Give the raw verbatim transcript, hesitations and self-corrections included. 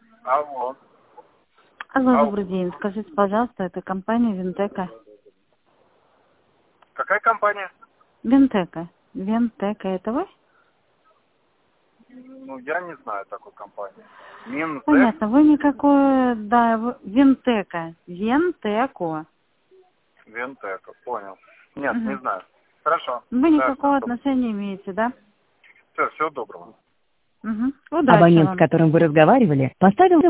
Алло. Алло, Алло. добрый день. Скажите, пожалуйста, это компания Винтека. Какая компания? Винтека. Винтека, это вы? Ну, я не знаю такой компании. Минтек? Понятно. Вы никакой, да, вы- Винтека. Винтеко. Винтека, понял. Нет, не Мгм. знаю. Хорошо. Вы Да, никакого отношения имеете, да? все, всего доброго. Угу. Удачи Абонент, с вам. которым вы разговаривали, поставил